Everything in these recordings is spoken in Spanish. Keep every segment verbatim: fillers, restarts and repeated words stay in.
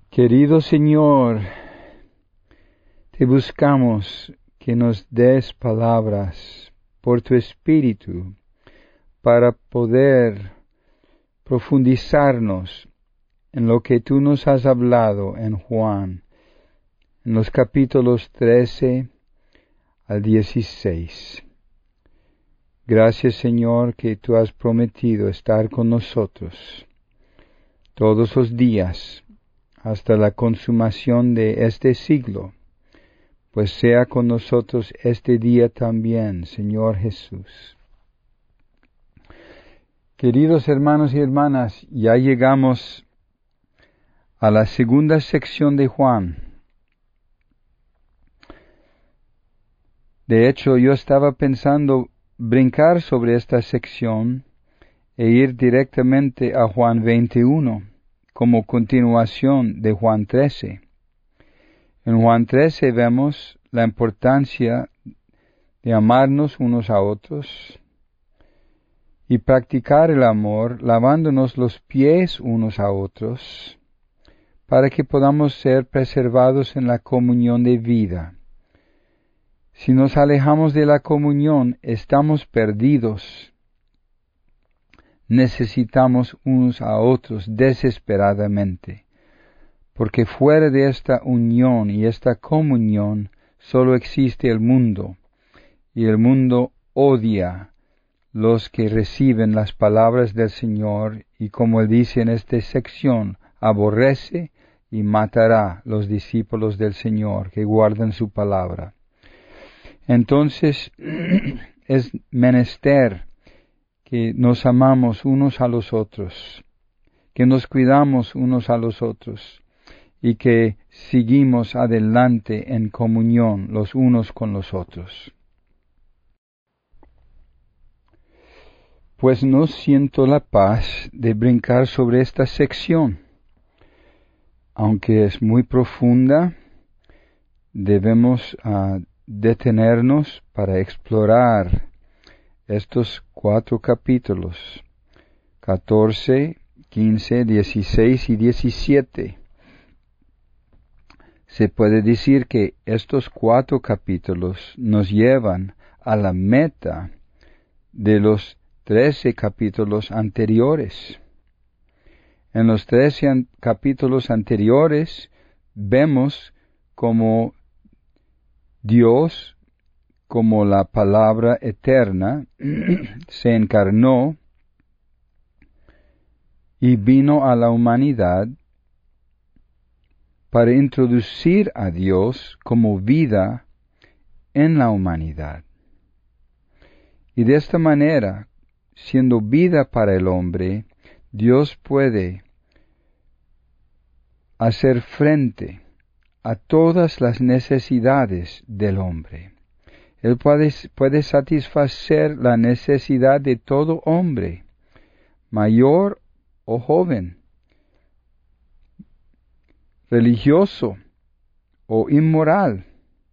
Querido Señor, te buscamos que nos des palabras por tu Espíritu para poder profundizarnos en lo que tú nos has hablado en Juan, en los capítulos trece al dieciséis. Gracias, Señor, que tú has prometido estar con nosotros todos los días hasta la consumación de este siglo, pues sea con nosotros este día también, Señor Jesús. Queridos hermanos y hermanas, ya llegamos a la segunda sección de Juan. De hecho, yo estaba pensando brincar sobre esta sección e ir directamente a Juan veintiuno, como continuación de Juan trece. En Juan trece vemos la importancia de amarnos unos a otros y practicar el amor lavándonos los pies unos a otros para que podamos ser preservados en la comunión de vida. Si nos alejamos de la comunión, estamos perdidos. Necesitamos unos a otros desesperadamente, porque fuera de esta unión y esta comunión solo existe el mundo, y el mundo odia los que reciben las palabras del Señor, y como él dice en esta sección, aborrece y matará los discípulos del Señor que guardan su palabra. Entonces, es menester que nos amamos unos a los otros, que nos cuidamos unos a los otros, y que seguimos adelante en comunión los unos con los otros. Pues no siento la paz de brincar sobre esta sección. Aunque es muy profunda, debemos uh, detenernos para explorar estos cuatro capítulos, catorce, quince, dieciséis y diecisiete. Se puede decir que estos cuatro capítulos nos llevan a la meta de los trece capítulos anteriores. En los trece an- capítulos anteriores vemos como Dios, como la palabra eterna, se encarnó y vino a la humanidad para introducir a Dios como vida en la humanidad. Y de esta manera, siendo vida para el hombre, Dios puede hacer frente a todas las necesidades del hombre. Él puede, puede satisfacer la necesidad de todo hombre, mayor o joven, religioso o inmoral.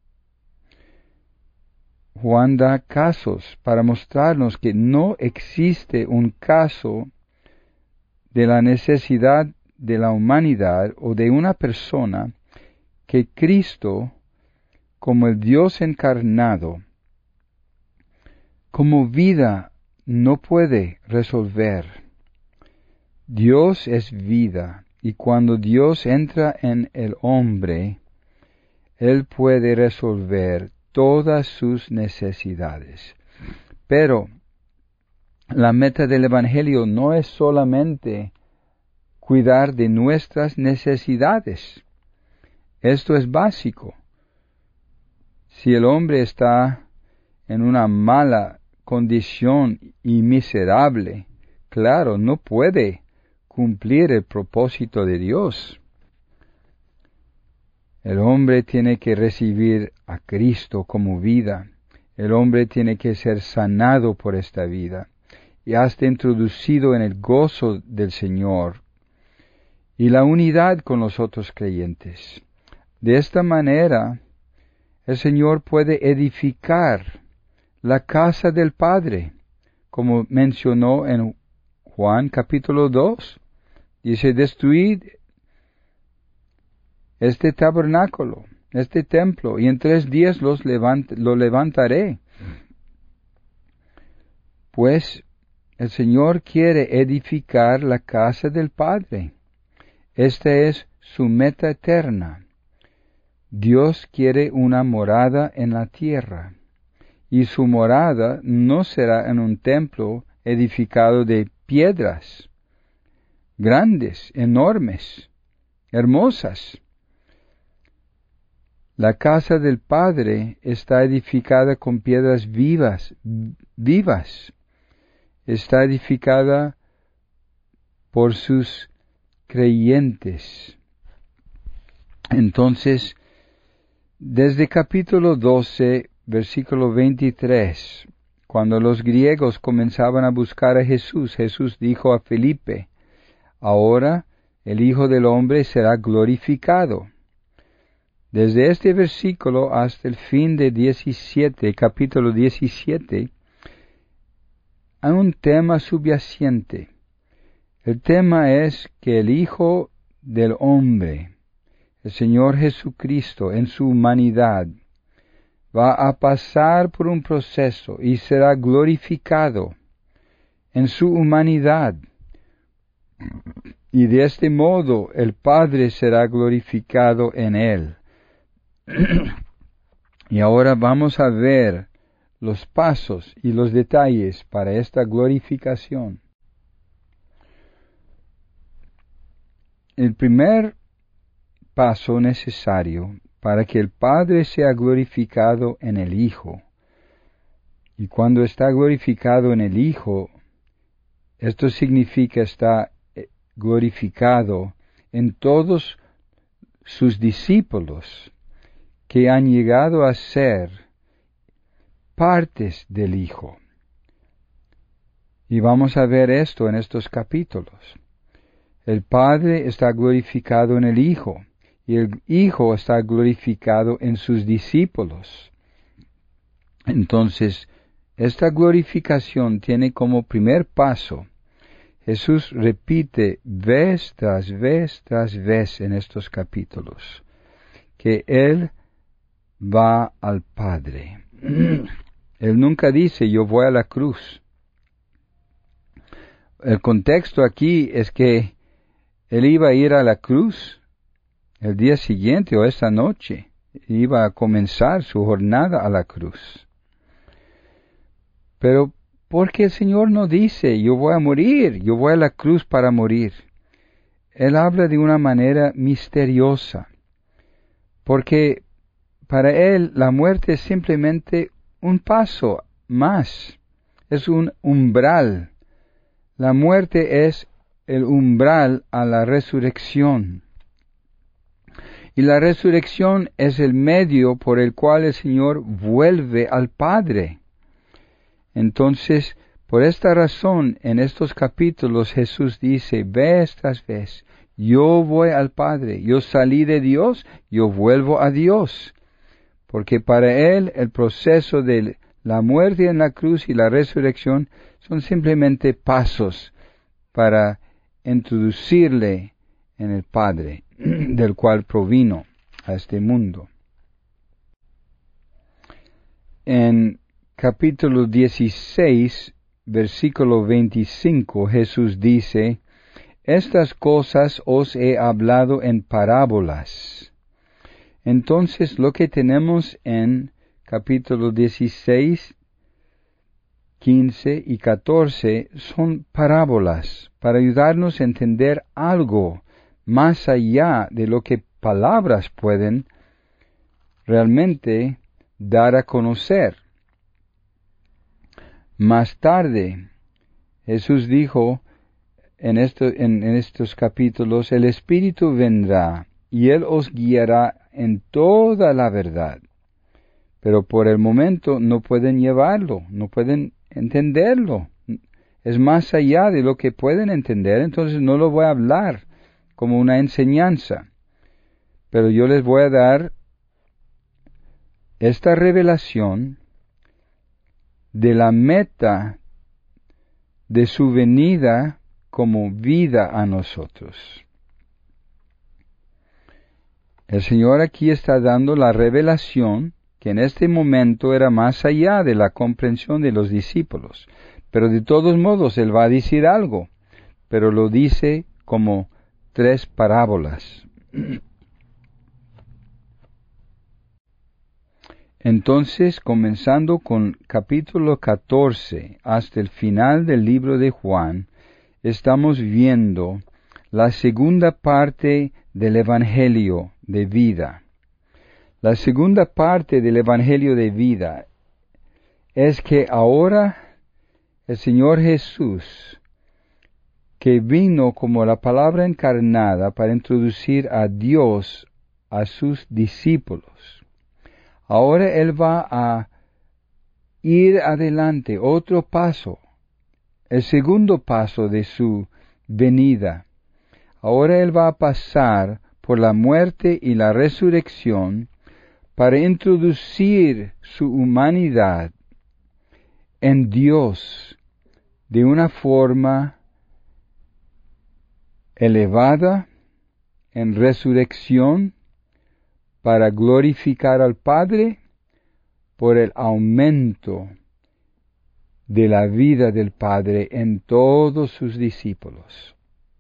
Juan da casos para mostrarnos que no existe un caso de la necesidad de la humanidad o de una persona que Cristo, como el Dios encarnado, como vida, no puede resolver. Dios es vida, y cuando Dios entra en el hombre, Él puede resolver todas sus necesidades. Pero la meta del Evangelio no es solamente cuidar de nuestras necesidades. Esto es básico. Si el hombre está en una mala condición y miserable, claro, no puede cumplir el propósito de Dios. El hombre tiene que recibir a Cristo como vida. El hombre tiene que ser sanado por esta vida y hasta introducido en el gozo del Señor y la unidad con los otros creyentes. De esta manera, el Señor puede edificar la casa del Padre, como mencionó en Juan capítulo dos. Dice, destruid este tabernáculo, este templo, y en tres días los levant lo levantaré. Pues el Señor quiere edificar la casa del Padre. Esta es su meta eterna. Dios quiere una morada en la tierra, y su morada no será en un templo edificado de piedras, grandes, enormes, hermosas. La casa del Padre está edificada con piedras vivas, vivas. Está edificada por sus creyentes. Entonces, desde capítulo doce, versículo veintitrés, cuando los griegos comenzaban a buscar a Jesús, Jesús dijo a Felipe, ahora el Hijo del Hombre será glorificado. Desde este versículo hasta el fin de diecisiete, capítulo diecisiete, hay un tema subyacente. El tema es que el Hijo del Hombre, el Señor Jesucristo, en su humanidad, va a pasar por un proceso y será glorificado en su humanidad. Y de este modo el Padre será glorificado en él. Y ahora vamos a ver los pasos y los detalles para esta glorificación. El primer paso necesario para que el Padre sea glorificado en el Hijo. Y cuando está glorificado en el Hijo, esto significa está glorificado en todos sus discípulos que han llegado a ser partes del Hijo. Y vamos a ver esto en estos capítulos. El Padre está glorificado en el Hijo, y el Hijo está glorificado en sus discípulos. Entonces, esta glorificación tiene como primer paso, Jesús repite vez tras vez tras vez en estos capítulos, que Él va al Padre. Él nunca dice, yo voy a la cruz. El contexto aquí es que Él iba a ir a la cruz el día siguiente o esta noche. Iba a comenzar su jornada a la cruz. Pero, ¿por qué el Señor no dice, yo voy a morir, yo voy a la cruz para morir? Él habla de una manera misteriosa, porque para Él la muerte es simplemente un paso más, es un umbral. La muerte es el umbral a la resurrección. Y la resurrección es el medio por el cual el Señor vuelve al Padre. Entonces, por esta razón, en estos capítulos Jesús dice, vez tras vez, yo voy al Padre, yo salí de Dios, yo vuelvo a Dios. Porque para Él el proceso de la muerte en la cruz y la resurrección son simplemente pasos para introducirle en el Padre, del cual provino a este mundo. En capítulo dieciséis, versículo veinticinco, Jesús dice, estas cosas os he hablado en parábolas. Entonces, lo que tenemos en capítulo dieciséis, quince y catorce son parábolas para ayudarnos a entender algo más allá de lo que palabras pueden realmente dar a conocer. Más tarde, Jesús dijo en, esto, en, en estos capítulos, el Espíritu vendrá y Él os guiará en toda la verdad. Pero por el momento no pueden llevarlo, no pueden entenderlo. Es más allá de lo que pueden entender, entonces no lo voy a hablar como una enseñanza. Pero yo les voy a dar esta revelación de la meta de su venida como vida a nosotros. El Señor aquí está dando la revelación que en este momento era más allá de la comprensión de los discípulos. Pero de todos modos Él va a decir algo, pero lo dice como tres parábolas. Entonces, comenzando con capítulo catorce hasta el final del libro de Juan, estamos viendo la segunda parte del Evangelio de vida. La segunda parte del Evangelio de vida es que ahora el Señor Jesús, que vino como la palabra encarnada para introducir a Dios a sus discípulos, ahora Él va a ir adelante, otro paso, el segundo paso de su venida. Ahora Él va a pasar por la muerte y la resurrección para introducir su humanidad en Dios de una forma elevada, en resurrección, para glorificar al Padre por el aumento de la vida del Padre en todos sus discípulos.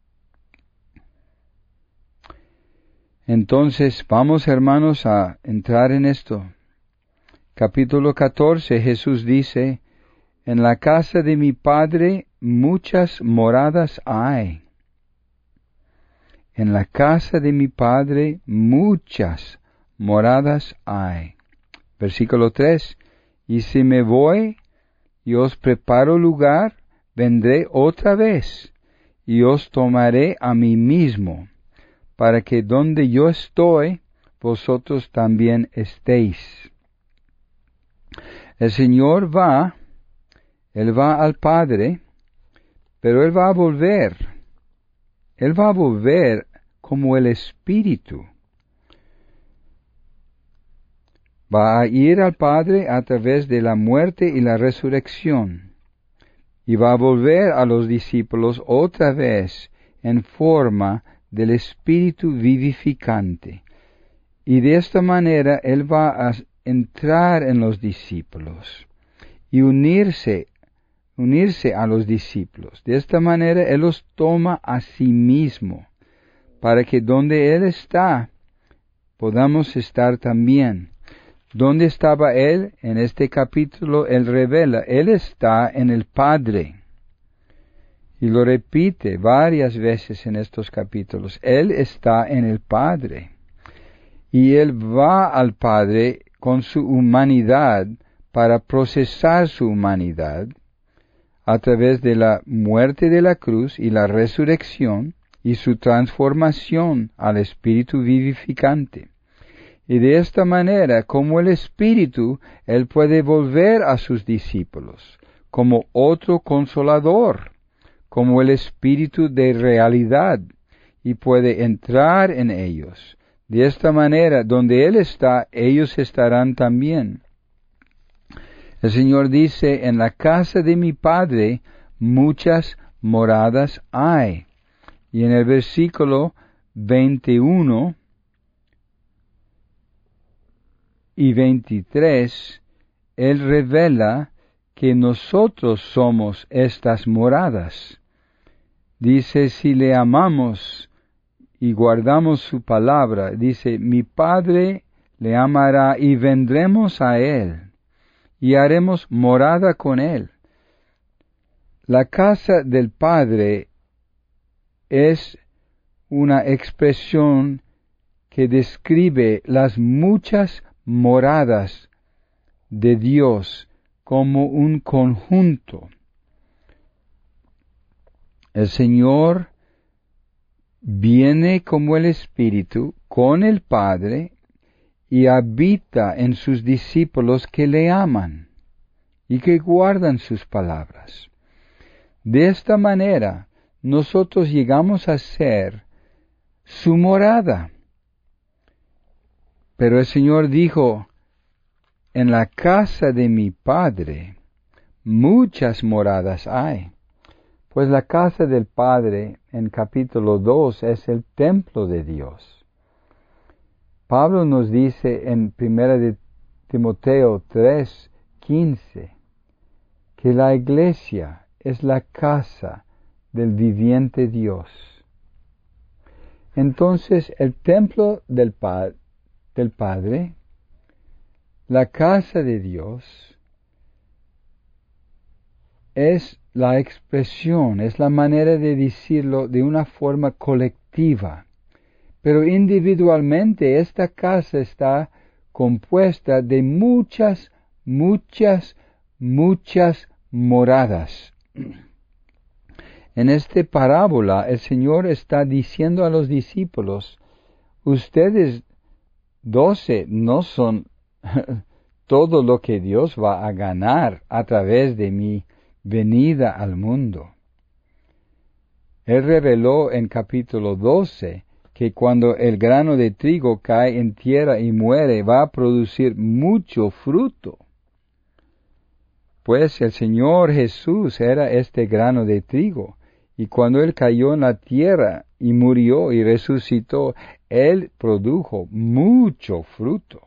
Entonces, vamos hermanos a entrar en esto. Capítulo catorce, Jesús dice, en la casa de mi Padre muchas moradas hay. En la casa de mi Padre muchas moradas hay. Versículo tres, y si me voy y os preparo lugar, vendré otra vez y os tomaré a mí mismo, para que donde yo estoy, vosotros también estéis. El Señor va, Él va al Padre, pero Él va a volver. Él va a volver como el Espíritu. Va a ir al Padre a través de la muerte y la resurrección, y va a volver a los discípulos otra vez en forma del Espíritu vivificante. Y de esta manera Él va a entrar en los discípulos y unirse, unirse a los discípulos. De esta manera Él los toma a sí mismo, para que donde Él está, podamos estar también. ¿Dónde estaba Él? En este capítulo Él revela, Él está en el Padre. Y lo repite varias veces en estos capítulos. Él está en el Padre. Y Él va al Padre con su humanidad para procesar su humanidad a través de la muerte de la cruz y la resurrección y su transformación al Espíritu vivificante. Y de esta manera, como el Espíritu, Él puede volver a sus discípulos como otro consolador, como el Espíritu de realidad, y puede entrar en ellos. De esta manera, donde Él está, ellos estarán también. El Señor dice, en la casa de mi Padre muchas moradas hay. Y en el versículo veintiuno y veintitrés, Él revela que nosotros somos estas moradas. Dice, si le amamos y guardamos su palabra, dice, mi Padre le amará y vendremos a Él y haremos morada con Él. La casa del Padre es una expresión que describe las muchas moradas de Dios como un conjunto. El Señor viene como el Espíritu con el Padre y habita en sus discípulos que le aman y que guardan sus palabras. De esta manera, nosotros llegamos a ser su morada. Pero el Señor dijo, en la casa de mi Padre muchas moradas hay. Pues la casa del Padre, en capítulo dos, es el templo de Dios. Pablo nos dice en primera de Timoteo tres, quince, que la iglesia es la casa del viviente Dios. Entonces, el templo del, pa- del Padre, la casa de Dios, es la expresión, es la manera de decirlo de una forma colectiva. Pero individualmente esta casa está compuesta de muchas, muchas, muchas moradas. En esta parábola el Señor está diciendo a los discípulos, ustedes doce no son todo lo que Dios va a ganar a través de mi venida al mundo. Él reveló en capítulo doce que cuando el grano de trigo cae en tierra y muere, va a producir mucho fruto. Pues el Señor Jesús era este grano de trigo, y cuando Él cayó en la tierra y murió y resucitó, Él produjo mucho fruto.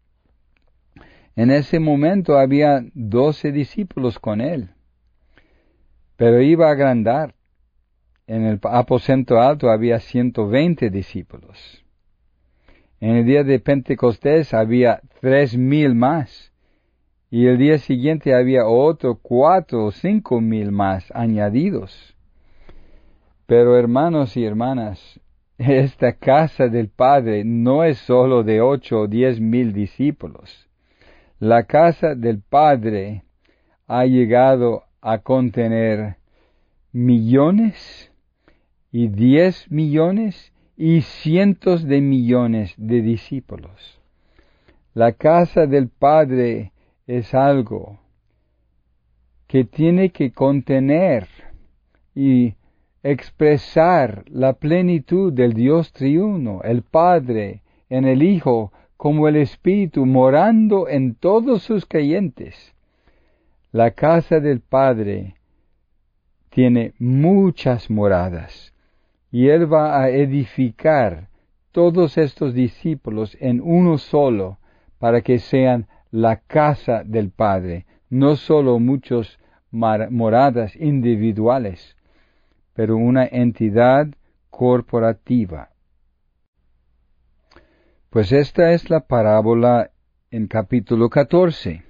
En ese momento había doce discípulos con Él, pero iba a agrandar. En el aposento alto había ciento veinte discípulos. En el día de Pentecostés había tres mil más. Y el día siguiente había otro cuatro o cinco mil más añadidos. Pero hermanos y hermanas, esta casa del Padre no es sólo de ocho o diez mil discípulos. La casa del Padre ha llegado a contener millones y diez millones y cientos de millones de discípulos. La casa del Padre es algo que tiene que contener y expresar la plenitud del Dios triuno, el Padre en el Hijo, como el Espíritu morando en todos sus creyentes. La casa del Padre tiene muchas moradas. Y Él va a edificar todos estos discípulos en uno solo, para que sean la casa del Padre, no solo muchas moradas individuales, pero una entidad corporativa. Pues esta es la parábola en capítulo catorce.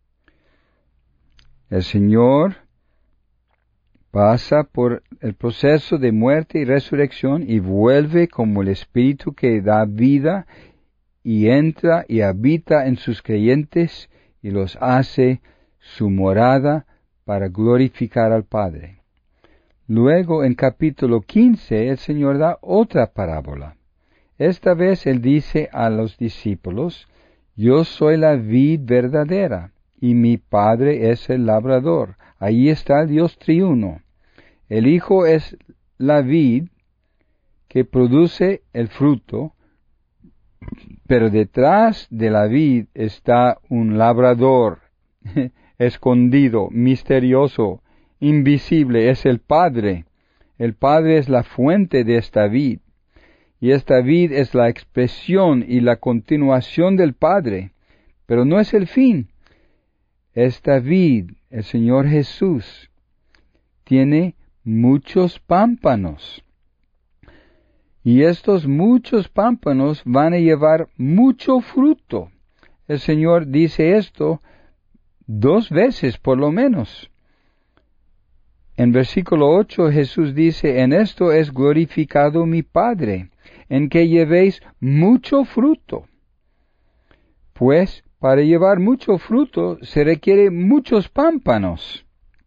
El Señor pasa por el proceso de muerte y resurrección y vuelve como el Espíritu que da vida y entra y habita en sus creyentes y los hace su morada para glorificar al Padre. Luego en capítulo quince el Señor da otra parábola. Esta vez Él dice a los discípulos, yo soy la vid verdadera y mi Padre es el labrador. Ahí está el Dios triuno. El Hijo es la vid que produce el fruto, pero detrás de la vid está un labrador escondido, misterioso, invisible, es el Padre. El Padre es la fuente de esta vid, y esta vid es la expresión y la continuación del Padre, pero no es el fin. Esta vid, el Señor Jesús, tiene muchos pámpanos. Y estos muchos pámpanos van a llevar mucho fruto. El Señor dice esto dos veces por lo menos. En versículo ocho Jesús dice, en esto es glorificado mi Padre, en que llevéis mucho fruto. Pues para llevar mucho fruto se requiere muchos pámpanos.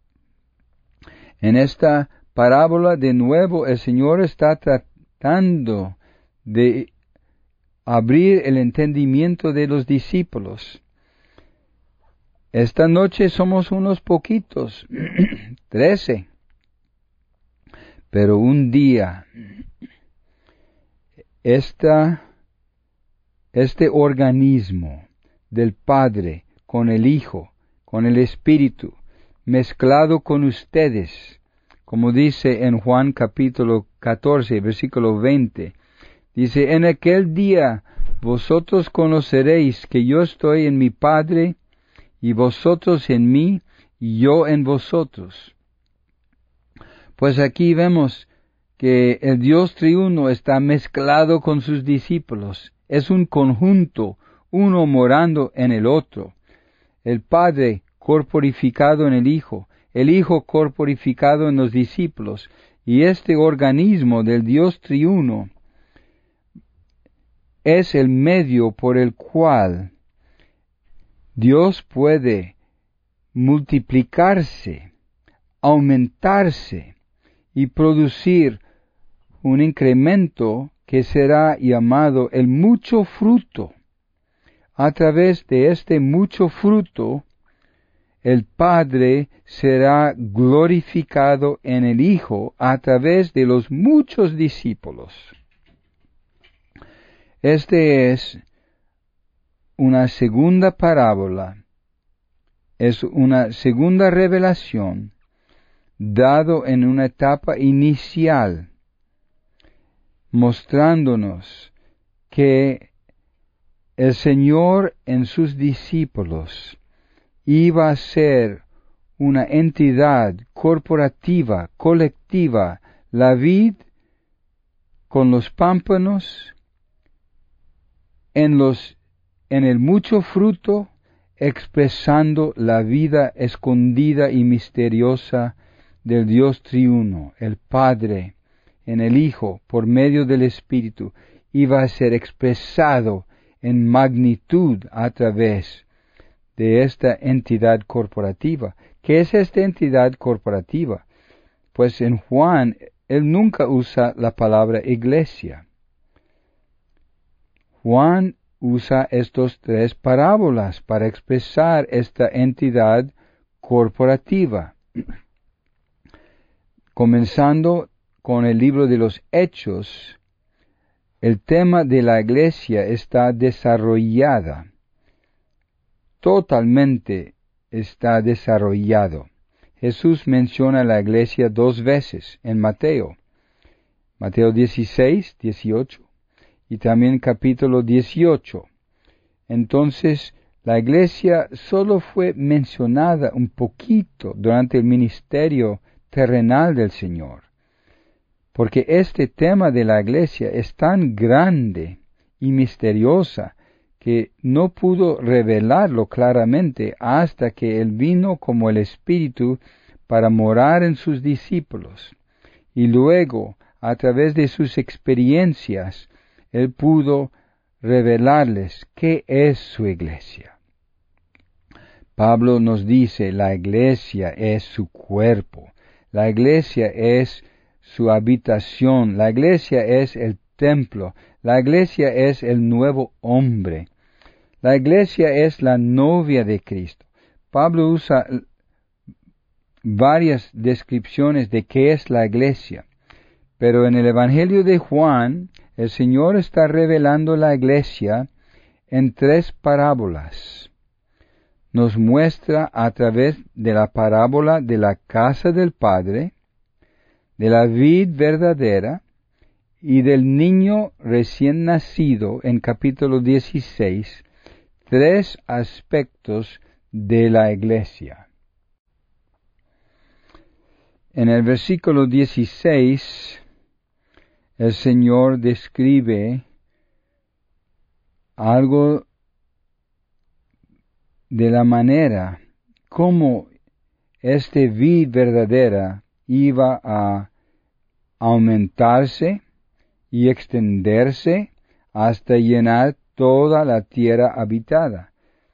En esta parábola de nuevo el Señor está tratando de abrir el entendimiento de los discípulos. Esta noche somos unos poquitos, trece. Pero un día, esta, este organismo del Padre con el Hijo, con el Espíritu, mezclado con ustedes, como dice en Juan capítulo catorce, versículo veinte, dice, en aquel día vosotros conoceréis que yo estoy en mi Padre, y vosotros en mí, y yo en vosotros. Pues aquí vemos que el Dios triuno está mezclado con sus discípulos. Es un conjunto, uno morando en el otro. El Padre corporificado en el Hijo, el Hijo corporificado en los discípulos, y este organismo del Dios triuno es el medio por el cual Dios puede multiplicarse, aumentarse y producir un incremento que será llamado el mucho fruto. A través de este mucho fruto, el Padre será glorificado en el Hijo a través de los muchos discípulos. Este es una segunda parábola, es una segunda revelación, dado en una etapa inicial, mostrándonos que el Señor en sus discípulos iba a ser una entidad corporativa, colectiva, la vid con los pámpanos, en los en el mucho fruto, expresando la vida escondida y misteriosa del Dios triuno, el Padre, en el Hijo, por medio del Espíritu, iba a ser expresado en magnitud a través de esta entidad corporativa. ¿Qué es esta entidad corporativa? Pues en Juan, él nunca usa la palabra iglesia. Juan usa estos tres parábolas para expresar esta entidad corporativa. Comenzando con el libro de los Hechos, el tema de la iglesia está desarrollada, totalmente está desarrollado. Jesús menciona la iglesia dos veces en Mateo, Mateo dieciséis, dieciocho, y también capítulo dieciocho. Entonces, la iglesia solo fue mencionada un poquito durante el ministerio terrenal del Señor, porque este tema de la iglesia es tan grande y misteriosa que no pudo revelarlo claramente hasta que Él vino como el Espíritu para morar en sus discípulos, y luego, a través de sus experiencias, Él pudo revelarles qué es su iglesia. Pablo nos dice, la iglesia es su cuerpo, la iglesia es su habitación, la iglesia es el templo, la iglesia es el nuevo hombre, la iglesia es la novia de Cristo. Pablo usa varias descripciones de qué es la iglesia, pero en el Evangelio de Juan, el Señor está revelando la iglesia en tres parábolas. Nos muestra a través de la parábola de la casa del Padre, de la vid verdadera y del niño recién nacido en capítulo dieciséis, tres aspectos de la iglesia. En el versículo dieciséis, el Señor describe algo de la manera como este vid verdadera iba a aumentarse y extenderse hasta llenar toda la tierra habitada.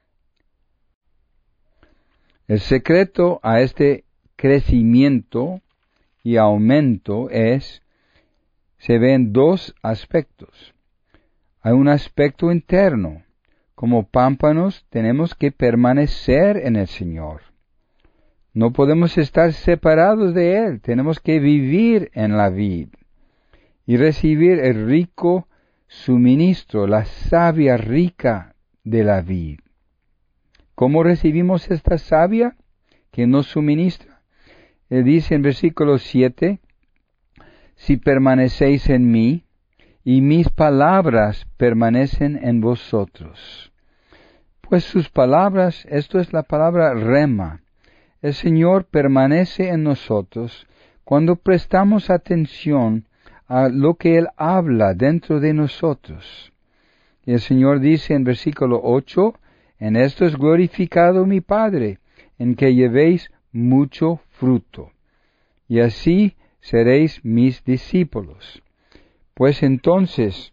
El secreto a este crecimiento y aumento es se ven dos aspectos. Hay un aspecto interno. Como pámpanos tenemos que permanecer en el Señor. No podemos estar separados de Él. Tenemos que vivir en la vid y recibir el rico suministro, la savia rica de la vid. ¿Cómo recibimos esta savia que nos suministra? Él dice en versículo siete, si permanecéis en mí, y mis palabras permanecen en vosotros. Pues sus palabras, esto es la palabra rema. El Señor permanece en nosotros cuando prestamos atención a lo que Él habla dentro de nosotros. Y el Señor dice en versículo ocho, en esto es glorificado mi Padre, en que llevéis mucho fruto, y así seréis mis discípulos. Pues entonces,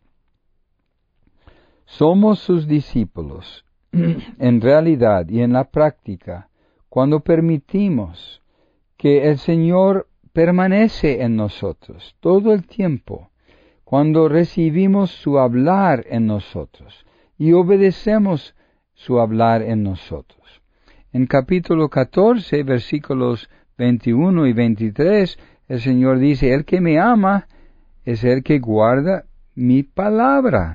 somos sus discípulos, en realidad y en la práctica, cuando permitimos que el Señor permanece en nosotros todo el tiempo, cuando recibimos su hablar en nosotros y obedecemos su hablar en nosotros. En capítulo catorce, versículos veintiuno y veintitrés, el Señor dice, el que me ama es el que guarda mi palabra.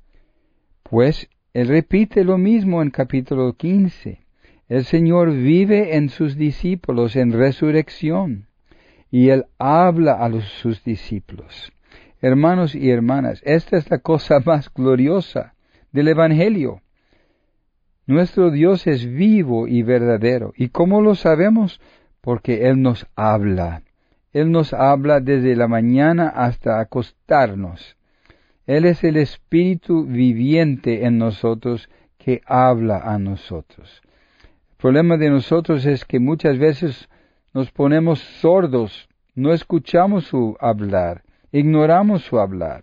Pues Él repite lo mismo en capítulo quince. El Señor vive en sus discípulos en resurrección, y Él habla a los, sus discípulos. Hermanos y hermanas, esta es la cosa más gloriosa del Evangelio. Nuestro Dios es vivo y verdadero. ¿Y cómo lo sabemos? Porque Él nos habla. Él nos habla desde la mañana hasta acostarnos. Él es el Espíritu viviente en nosotros que habla a nosotros. El problema de nosotros es que muchas veces nos ponemos sordos, no escuchamos su hablar, ignoramos su hablar.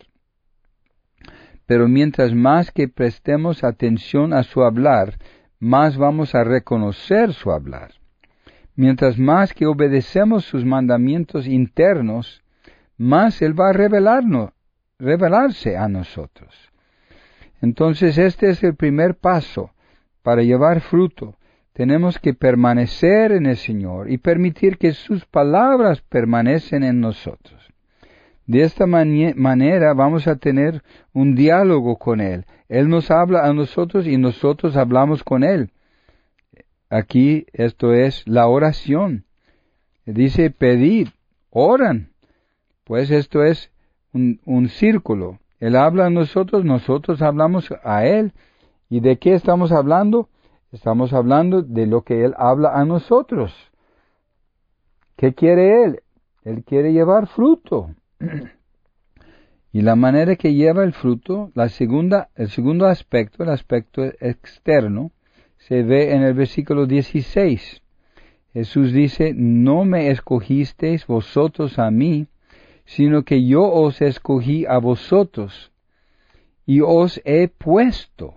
Pero mientras más que prestemos atención a su hablar, más vamos a reconocer su hablar. Mientras más que obedecemos sus mandamientos internos, más Él va a revelarnos, revelarse a nosotros. Entonces este es el primer paso para llevar fruto. Tenemos que permanecer en el Señor y permitir que sus palabras permanecen en nosotros. De esta mani- manera vamos a tener un diálogo con Él. Él nos habla a nosotros y nosotros hablamos con Él. Aquí esto es la oración. Dice pedid, oran. Pues esto es un, un círculo. Él habla a nosotros, nosotros hablamos a Él. ¿Y de qué estamos hablando? Estamos hablando de lo que Él habla a nosotros. ¿Qué quiere Él? Él quiere llevar fruto. Y la manera que lleva el fruto, la segunda, el segundo aspecto, el aspecto externo, se ve en el versículo dieciséis. Jesús dice, no me escogisteis vosotros a mí, sino que yo os escogí a vosotros, y os he puesto.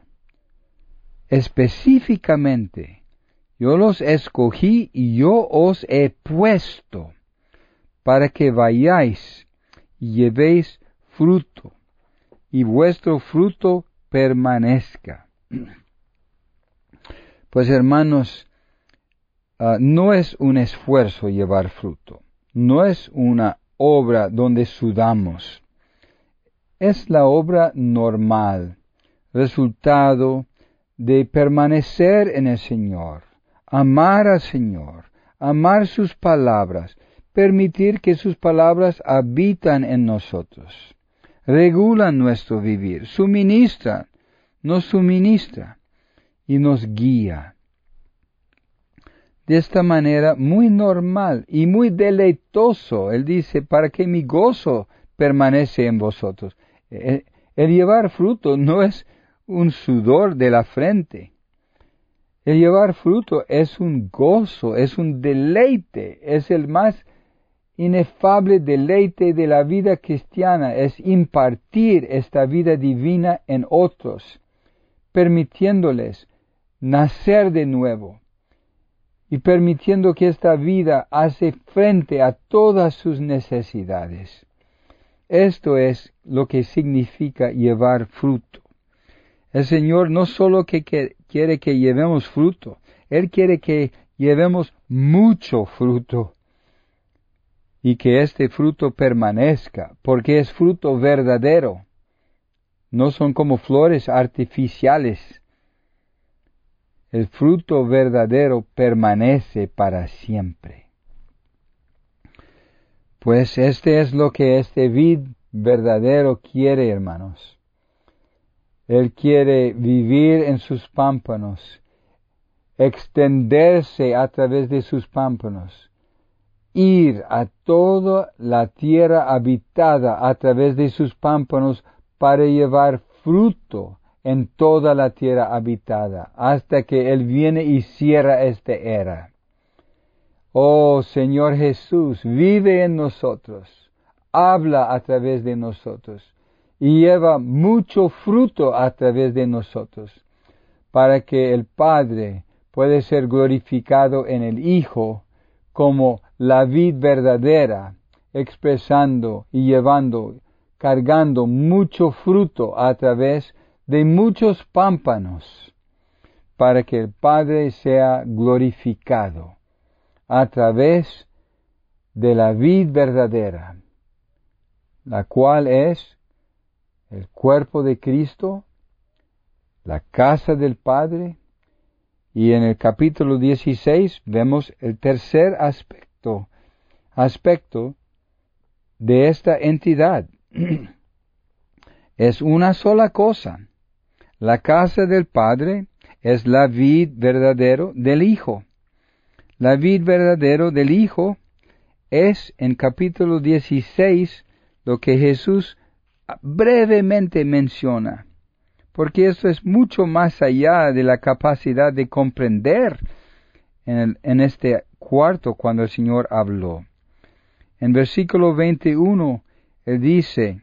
Específicamente, yo los escogí y yo os he puesto, para que vayáis y llevéis fruto, y vuestro fruto permanezca. Pues hermanos, uh, no es un esfuerzo llevar fruto, no es una obra donde sudamos, es la obra normal, resultado de permanecer en el Señor, amar al Señor, amar sus palabras, permitir que sus palabras habitan en nosotros, regulan nuestro vivir, suministran, nos suministra y nos guía. De esta manera muy normal y muy deleitoso, Él dice, para que mi gozo permanece en vosotros. El, el llevar fruto no es un sudor de la frente. El llevar fruto es un gozo, es un deleite, es el más inefable deleite de la vida cristiana, es impartir esta vida divina en otros, permitiéndoles nacer de nuevo y permitiendo que esta vida hace frente a todas sus necesidades. Esto es lo que significa llevar fruto. El Señor no solo que, que quiere que llevemos fruto, Él quiere que llevemos mucho fruto y que este fruto permanezca, porque es fruto verdadero. No son como flores artificiales. El fruto verdadero permanece para siempre. Pues este es lo que este vid verdadero quiere, hermanos. Él quiere vivir en sus pámpanos, extenderse a través de sus pámpanos, ir a toda la tierra habitada a través de sus pámpanos para llevar fruto en toda la tierra habitada, hasta que Él viene y cierra esta era. Oh Señor Jesús, vive en nosotros, habla a través de nosotros, y lleva mucho fruto a través de nosotros, para que el Padre pueda ser glorificado en el Hijo como la vid verdadera, expresando y llevando, cargando mucho fruto a través de muchos pámpanos, para que el Padre sea glorificado a través de la vid verdadera, la cual es el cuerpo de Cristo, la casa del Padre. Y en el capítulo dieciséis vemos el tercer aspecto, aspecto de esta entidad. Es una sola cosa. La casa del Padre es la vid verdadero del Hijo. La vid verdadero del Hijo es en capítulo dieciséis lo que Jesús brevemente menciona, porque esto es mucho más allá de la capacidad de comprender en, el, en este cuarto cuando el Señor habló. En versículo veintiuno, Él dice,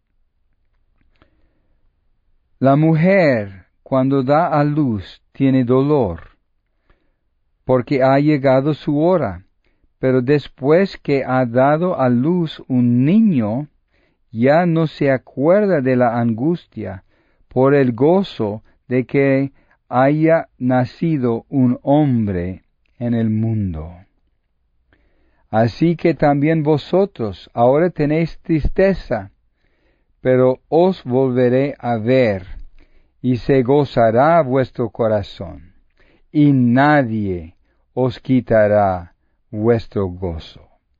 la mujer cuando da a luz tiene dolor, porque ha llegado su hora, pero después que ha dado a luz un niño, ya no se acuerda de la angustia, por el gozo de que haya nacido un hombre en el mundo. Así que también vosotros ahora tenéis tristeza, pero os volveré a ver, y se gozará vuestro corazón, y nadie os quitará vuestro gozo.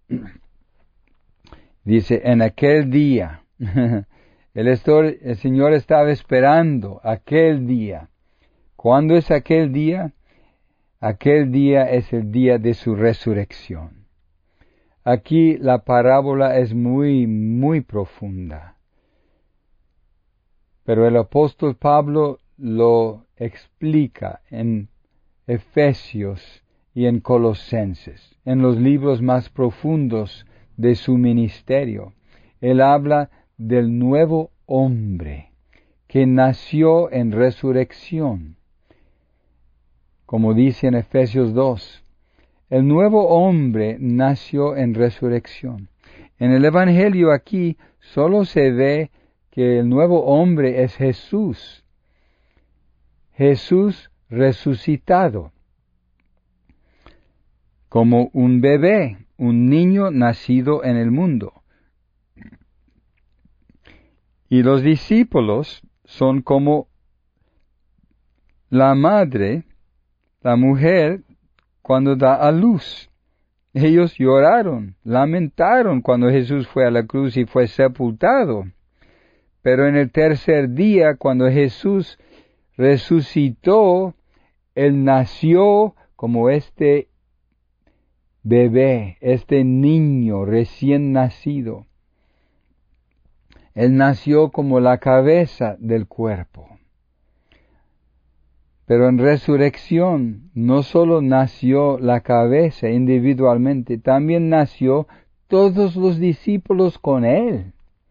Dice, en aquel día, el, estor, el Señor estaba esperando aquel día. ¿Cuándo es aquel día? Aquel día es el día de su resurrección. Aquí la parábola es muy, muy profunda. Pero el apóstol Pablo lo explica en Efesios y en Colosenses, en los libros más profundos de su ministerio. Él habla del nuevo hombre que nació en resurrección. Como dice en Efesios dos, el nuevo hombre nació en resurrección. En el Evangelio aquí solo se ve que el nuevo hombre es Jesús. Jesús resucitado. Como un bebé, un niño nacido en el mundo. Y los discípulos son como la madre, la mujer, cuando da a luz. Ellos lloraron, lamentaron cuando Jesús fue a la cruz y fue sepultado. Pero en el tercer día, cuando Jesús resucitó, Él nació como este bebé, este niño recién nacido. Él nació como la cabeza del cuerpo. Pero en resurrección no solo nació la cabeza individualmente, también nació todos los discípulos con Él.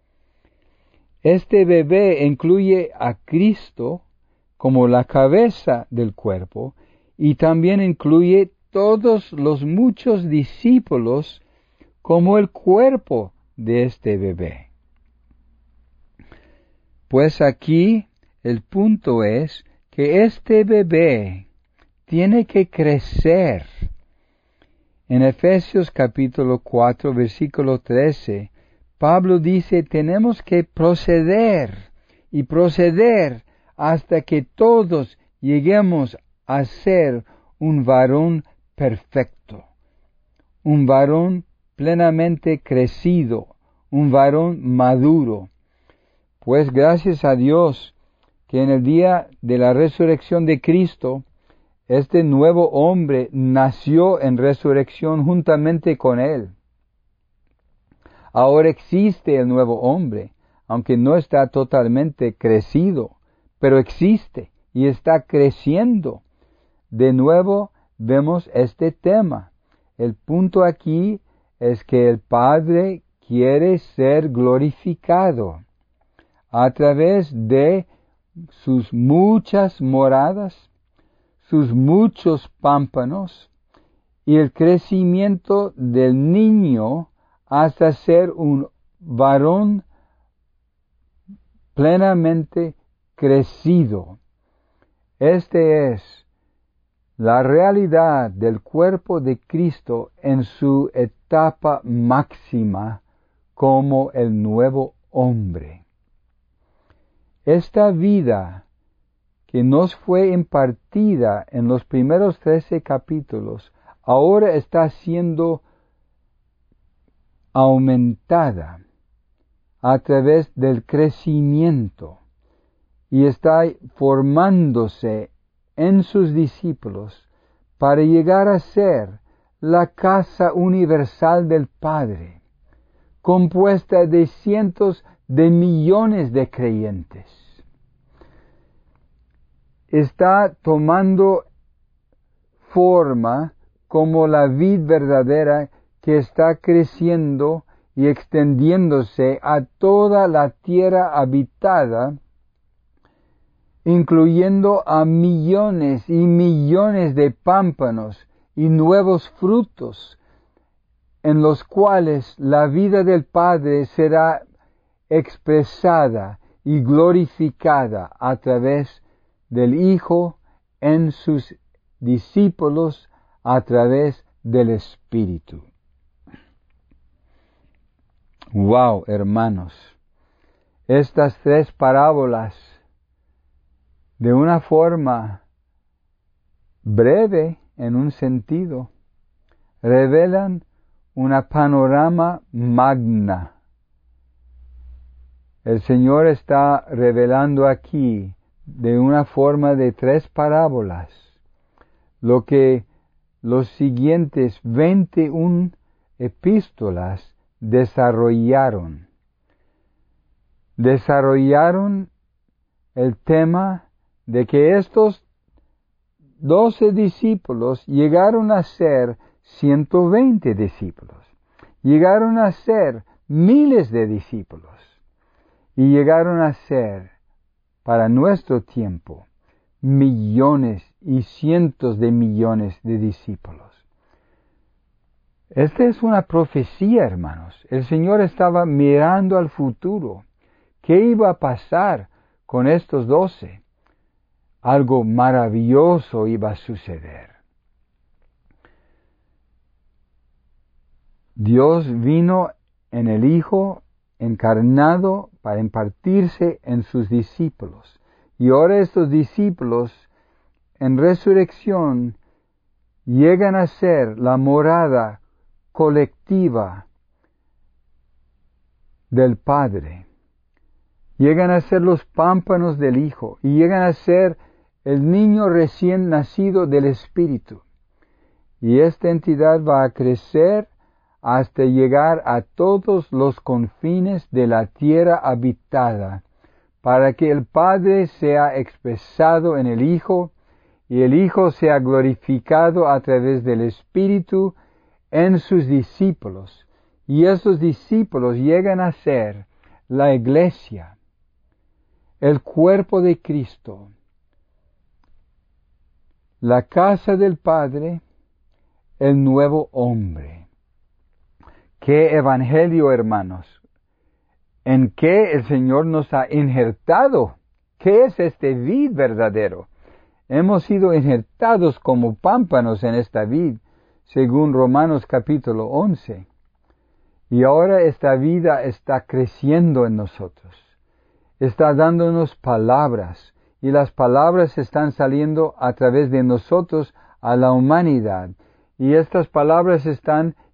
Este bebé incluye a Cristo como la cabeza del cuerpo y también incluye todos los muchos discípulos como el cuerpo de este bebé. Pues aquí el punto es que este bebé tiene que crecer. En Efesios capítulo cuatro, versículo trece, Pablo dice, tenemos que proceder y proceder hasta que todos lleguemos a ser un varón perfecto, un varón plenamente crecido, un varón maduro. Pues gracias a Dios que en el día de la resurrección de Cristo, este nuevo hombre nació en resurrección juntamente con él. Ahora existe el nuevo hombre, aunque no está totalmente crecido, pero existe y está creciendo. De nuevo vemos este tema. El punto aquí es que el Padre quiere ser glorificado a través de sus muchas moradas, sus muchos pámpanos y el crecimiento del niño hasta ser un varón plenamente crecido. Este es la realidad del cuerpo de Cristo en su etapa máxima como el nuevo hombre. Esta vida que nos fue impartida en los primeros trece capítulos, ahora está siendo aumentada a través del crecimiento y está formándose en sus discípulos para llegar a ser la casa universal del Padre, compuesta de cientos de millones de creyentes. Está tomando forma como la vid verdadera que está creciendo y extendiéndose a toda la tierra habitada, incluyendo a millones y millones de pámpanos y nuevos frutos, en los cuales la vida del Padre será expresada y glorificada a través del Hijo en sus discípulos a través del Espíritu. Wow, hermanos, estas tres parábolas, de una forma breve en un sentido, revelan una panorama magna. El Señor está revelando aquí de una forma de tres parábolas lo que los siguientes veintiuna epístolas desarrollaron. Desarrollaron el tema de que estos doce discípulos llegaron a ser ciento veinte discípulos, llegaron a ser miles de discípulos y llegaron a ser, para nuestro tiempo, millones y cientos de millones de discípulos. Esta es una profecía, hermanos. El Señor estaba mirando al futuro. ¿Qué iba a pasar con estos doce? Algo maravilloso iba a suceder. Dios vino en el Hijo encarnado para impartirse en sus discípulos. Y ahora estos discípulos en resurrección llegan a ser la morada colectiva del Padre. Llegan a ser los pámpanos del Hijo y llegan a ser el niño recién nacido del Espíritu. Y esta entidad va a crecer hasta llegar a todos los confines de la tierra habitada, para que el Padre sea expresado en el Hijo y el Hijo sea glorificado a través del Espíritu en sus discípulos. Y esos discípulos llegan a ser la Iglesia, el cuerpo de Cristo, la casa del Padre, el nuevo hombre. ¡Qué evangelio, hermanos! ¿En qué el Señor nos ha injertado? ¿Qué es este vid verdadero? Hemos sido injertados como pámpanos en esta vid, según Romanos capítulo once. Y ahora esta vida está creciendo en nosotros. Está dándonos palabras, y las palabras están saliendo a través de nosotros a la humanidad. Y estas palabras están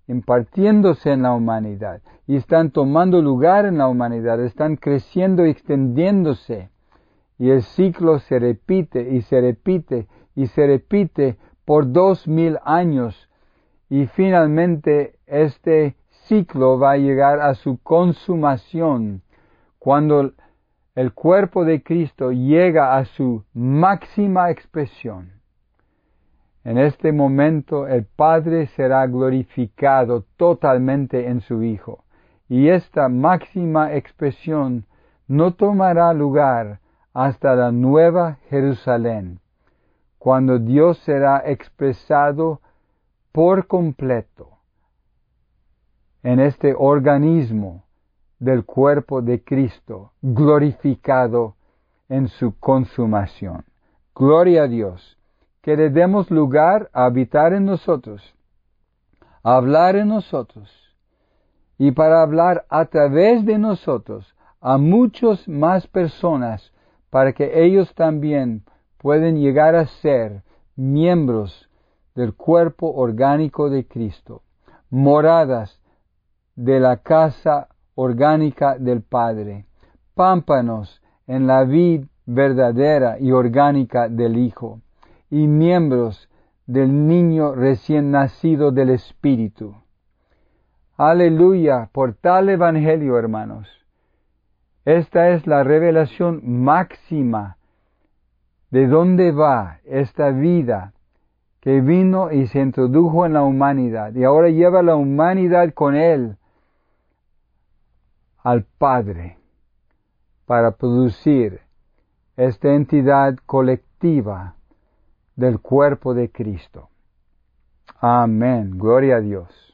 impartiéndose en la humanidad y están tomando lugar en la humanidad, están creciendo y extendiéndose. Y el ciclo se repite y se repite y se repite por dos mil años. Y finalmente este ciclo va a llegar a su consumación cuando el cuerpo de Cristo llega a su máxima expresión. En este momento el Padre será glorificado totalmente en su Hijo, y esta máxima expresión no tomará lugar hasta la Nueva Jerusalén, cuando Dios será expresado por completo en este organismo del cuerpo de Cristo, glorificado en su consumación. Gloria a Dios. Que le demos lugar a habitar en nosotros, a hablar en nosotros, y para hablar a través de nosotros a muchas más personas, para que ellos también puedan llegar a ser miembros del cuerpo orgánico de Cristo, moradas de la casa orgánica del Padre, pámpanos en la vid verdadera y orgánica del Hijo, y miembros del niño recién nacido del Espíritu. Aleluya por tal evangelio, hermanos. Esta es la revelación máxima de dónde va esta vida que vino y se introdujo en la humanidad y ahora lleva la humanidad con él al Padre para producir esta entidad colectiva del cuerpo de Cristo. Amén. Gloria a Dios.